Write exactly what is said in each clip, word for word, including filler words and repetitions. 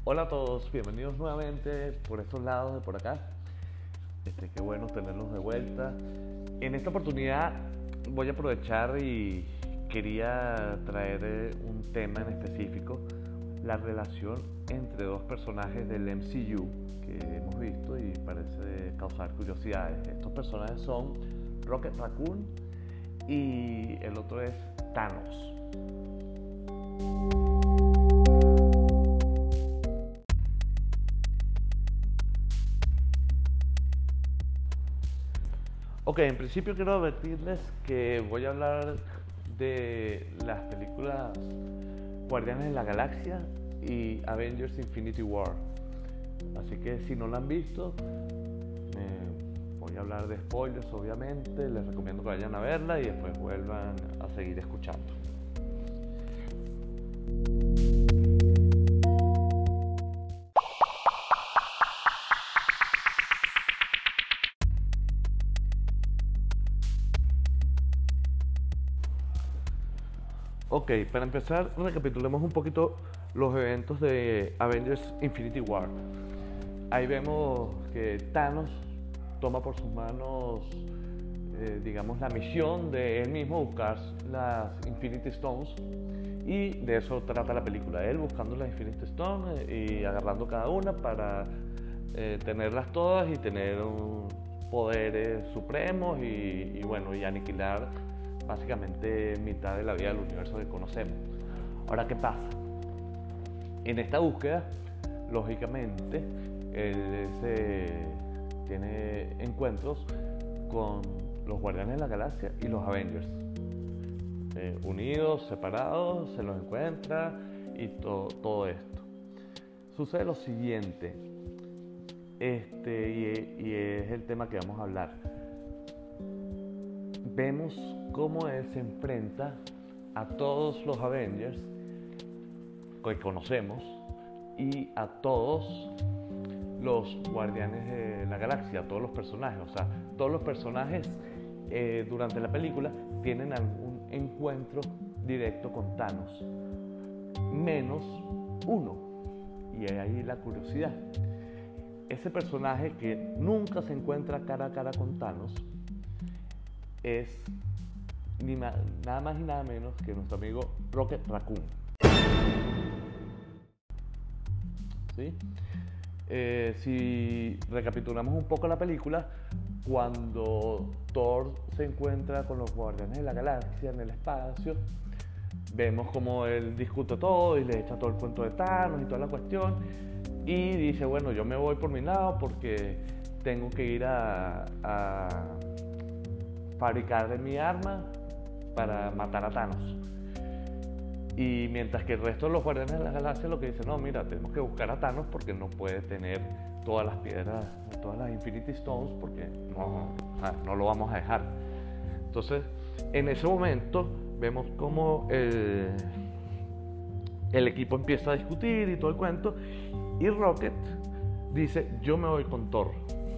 Hola a todos, bienvenidos nuevamente por estos lados de por acá. Este, qué bueno tenerlos de vuelta. En esta oportunidad voy a aprovechar y quería traer eh, un tema en específico, la relación entre dos personajes del M C U que hemos visto y parece causar curiosidades. Estos personajes son Rocket Raccoon y el otro es Thanos. Ok, en principio quiero advertirles que voy a hablar de las películas Guardianes de la Galaxia y Avengers Infinity War. Así que si no la han visto, eh, voy a hablar de spoilers obviamente, les recomiendo que vayan a verla y después vuelvan a seguir escuchando. Ok, para empezar, recapitulemos un poquito los eventos de Avengers Infinity War. Ahí vemos que Thanos toma por sus manos, eh, digamos, la misión de él mismo buscar las Infinity Stones, y de eso trata la película, él buscando las Infinity Stones y agarrando cada una para eh, tenerlas todas y tener un, poderes supremos y, y bueno, y aniquilar básicamente mitad de la vida del universo que conocemos. Ahora, ¿qué pasa? En esta búsqueda, lógicamente, él se tiene encuentros con los Guardianes de la Galaxia y los Avengers. Eh, unidos, separados, se los encuentra y to- todo esto. Sucede lo siguiente, este, y, y es el tema que vamos a hablar. Vemos cómo él se enfrenta a todos los Avengers que conocemos y a todos los Guardianes de la Galaxia, a todos los personajes. O sea, todos los personajes eh, durante la película tienen algún encuentro directo con Thanos, menos uno. Y hay ahí la curiosidad. Ese personaje que nunca se encuentra cara a cara con Thanos es ni ma- nada más y nada menos que nuestro amigo Rocket Raccoon. ¿Sí? Eh, si recapitulamos un poco la película, cuando Thor se encuentra con los Guardianes de la Galaxia en el espacio, vemos como él discute todo y le echa todo el cuento de Thanos y toda la cuestión, y dice, bueno, yo me voy por mi lado porque tengo que ir a, a fabricar mi arma para matar a Thanos. Y mientras que el resto de los Guardianes de la Galaxia lo que dicen, no, mira, tenemos que buscar a Thanos porque no puede tener todas las piedras, todas las Infinity Stones, porque no, no lo vamos a dejar. Entonces, en ese momento vemos cómo el, el equipo empieza a discutir y todo el cuento, y Rocket dice, yo me voy con Thor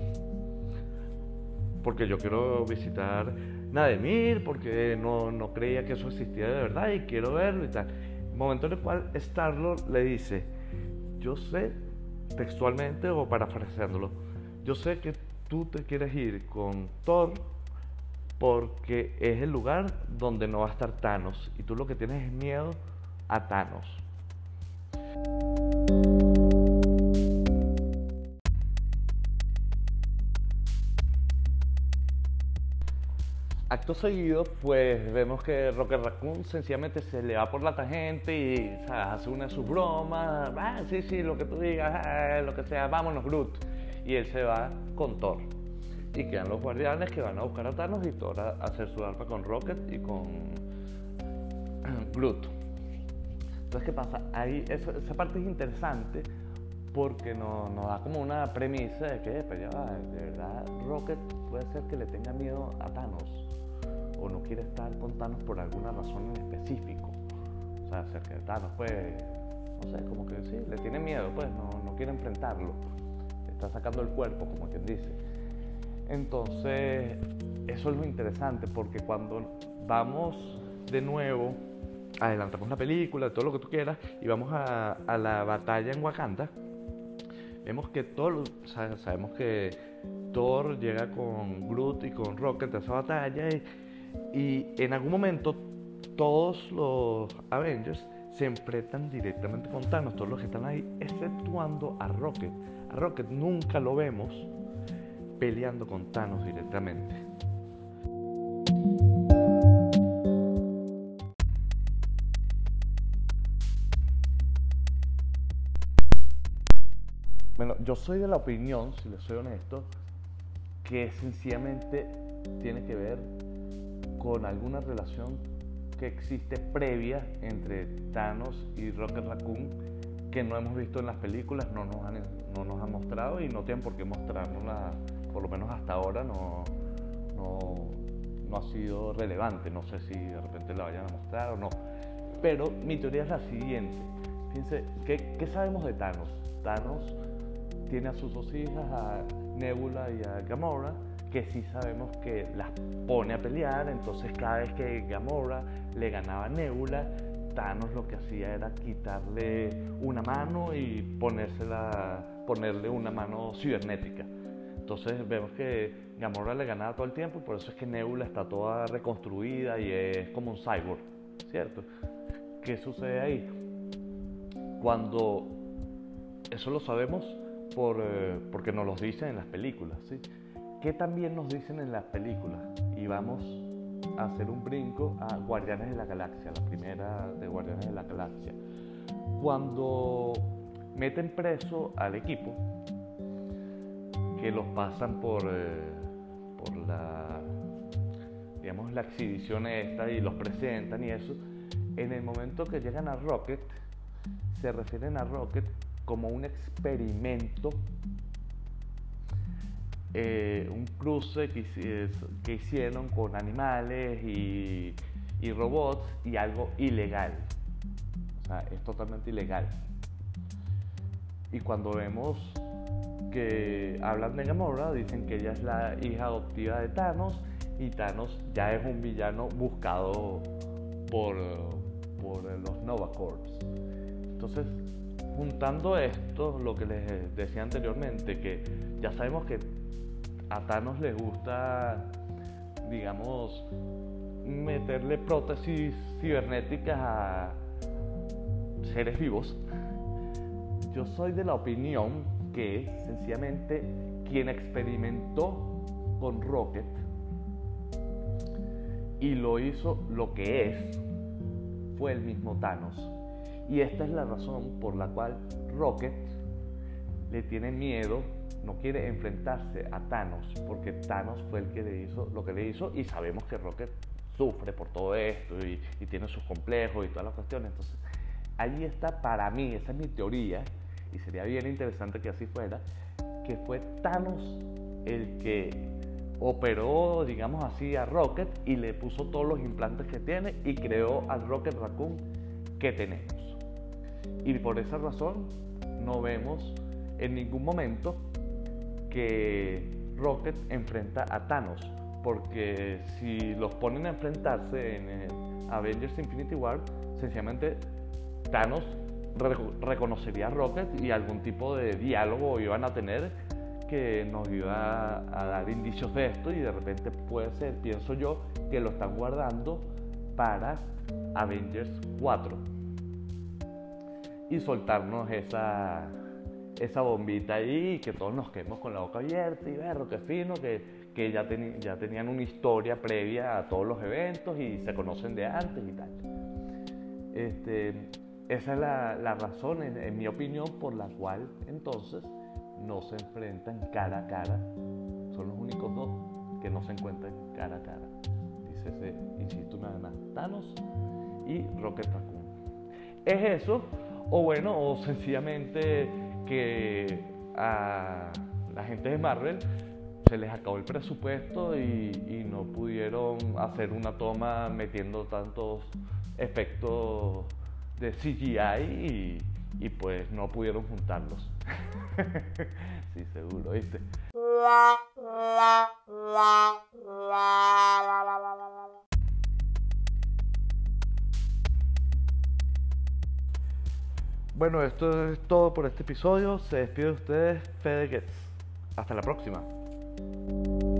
porque yo quiero visitar Nademir, porque no, no creía que eso existía de verdad y quiero verlo y tal. Momento en el cual Star-Lord le dice, yo sé, textualmente o parafraseándolo, yo sé que tú te quieres ir con Thor porque es el lugar donde no va a estar Thanos y tú lo que tienes es miedo a Thanos. Acto seguido, pues vemos que Rocket Raccoon sencillamente se le va por la tangente y, o sea, hace una de sus bromas. Ah, sí, sí, lo que tú digas, ah, lo que sea, vámonos, Groot. Y él se va con Thor. Y quedan los guardianes que van a buscar a Thanos y Thor a hacer su arma con Rocket y con Groot. Entonces, ¿qué pasa? Ahí, esa, esa parte es interesante porque nos, nos da como una premisa de que, pues ya va, de verdad, Rocket puede ser que le tenga miedo a Thanos o no quiere estar con Thanos por alguna razón en específico. O sea, acerca de Thanos, pues, no sé, como que sí, le tiene miedo, pues, no, no quiere enfrentarlo. Está sacando el cuerpo, como quien dice. Entonces, eso es lo interesante, porque cuando vamos de nuevo adelantamos la película, todo lo que tú quieras, y vamos a, a la batalla en Wakanda. Vemos que todo, sabemos que Thor llega con Groot y con Rocket a esa batalla, y, y en algún momento todos los Avengers se enfrentan directamente con Thanos, todos los que están ahí, exceptuando a Rocket. A Rocket nunca lo vemos peleando con Thanos directamente. Bueno, yo soy de la opinión, si les soy honesto, que sencillamente tiene que ver con alguna relación que existe previa entre Thanos y Rocket Raccoon que no hemos visto en las películas, no nos han, no nos han mostrado y no tienen por qué mostrárnosla, por lo menos hasta ahora no, no, no ha sido relevante. No sé si de repente la vayan a mostrar o no, pero mi teoría es la siguiente. Fíjense, ¿qué, qué sabemos de Thanos? Thanos tiene a sus dos hijas, a Nebula y a Gamora, que sí sabemos que las pone a pelear. Entonces cada vez que Gamora le ganaba a Nebula, Thanos lo que hacía era quitarle una mano y ponérsela, ponerle una mano cibernética. Entonces vemos que Gamora le ganaba todo el tiempo, y por eso es que Nebula está toda reconstruida y es como un cyborg, ¿cierto? ¿Qué sucede ahí? Cuando eso lo sabemos por, eh, porque nos lo dicen en las películas, ¿sí? ¿Qué también nos dicen en las películas? Y vamos a hacer un brinco a Guardianes de la Galaxia, la primera de Guardianes de la Galaxia. Cuando meten preso al equipo, que los pasan por, eh, por la, digamos, la exhibición esta y los presentan y eso, en el momento que llegan a Rocket, se refieren a Rocket como un experimento, eh, un cruce que, que hicieron con animales y, y robots, y algo ilegal. O sea, es totalmente ilegal. Y cuando vemos que hablan de Gamora, dicen que ella es la hija adoptiva de Thanos, y Thanos ya es un villano buscado por, por los Nova Corps. Entonces, juntando esto, lo que les decía anteriormente, que ya sabemos que a Thanos le gusta, digamos, meterle prótesis cibernéticas a seres vivos. Yo soy de la opinión que sencillamente quien experimentó con Rocket y lo hizo lo que es fue el mismo Thanos. Y esta es la razón por la cual Rocket le tiene miedo, no quiere enfrentarse a Thanos, porque Thanos fue el que le hizo lo que le hizo, y sabemos que Rocket sufre por todo esto y, y tiene sus complejos y todas las cuestiones. Entonces, allí está, para mí, esa es mi teoría, y sería bien interesante que así fuera, que fue Thanos el que operó, digamos así, a Rocket y le puso todos los implantes que tiene y creó al Rocket Raccoon que tenemos. Y por esa razón no vemos en ningún momento que Rocket enfrenta a Thanos, porque si los ponen a enfrentarse en Avengers Infinity War, sencillamente Thanos re- reconocería a Rocket y algún tipo de diálogo iban a tener que nos iba a dar indicios de esto, y de repente puede ser, pienso yo, que lo están guardando para Avengers cuatro y soltarnos esa, esa bombita ahí y que todos nos quedemos con la boca abierta y ver, qué fino, que, que ya, teni, ya tenían una historia previa a todos los eventos y se conocen de antes y tal. Este, esa es la, la razón, en, en mi opinión, por la cual entonces no se enfrentan cara a cara. Son los únicos dos que no se encuentran cara a cara. Dice, insisto una vez más, Thanos y Rocket Raccoon. ¿Es eso? O bueno, o sencillamente que a la gente de Marvel se les acabó el presupuesto y, y no pudieron hacer una toma metiendo tantos efectos de C G I y, y pues no pudieron juntarlos. Sí, seguro, ¿viste? Bueno, esto es todo por este episodio. Se despide de ustedes, Fede Getz. Hasta la próxima.